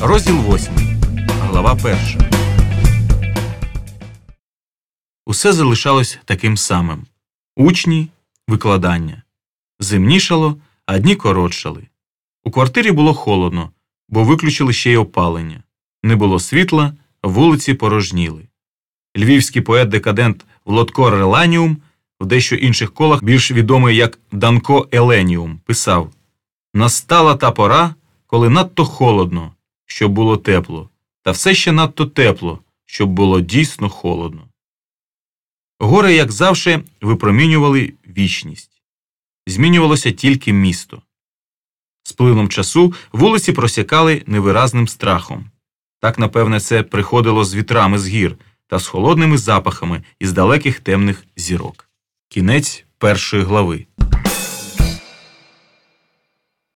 Розділ 8. Глава 1. Усе залишалось таким самим. Учні, викладання. Зимнішало, а дні коротшали. У квартирі було холодно, бо виключили ще й опалення. Не було світла, вулиці порожніли. Львівський поет-декадент Володко Реланіум, в дещо інших колах більш відомий як Данко Еленіум, писав: «Настала та пора, коли надто холодно, щоб було тепло, та все ще надто тепло, щоб було дійсно холодно». Гори, як завжди, випромінювали вічність. Змінювалося тільки місто. З плином часу вулиці просякали невиразним страхом. Так, напевне, це приходило з вітрами з гір та з холодними запахами із далеких темних зірок. Кінець 1 глави.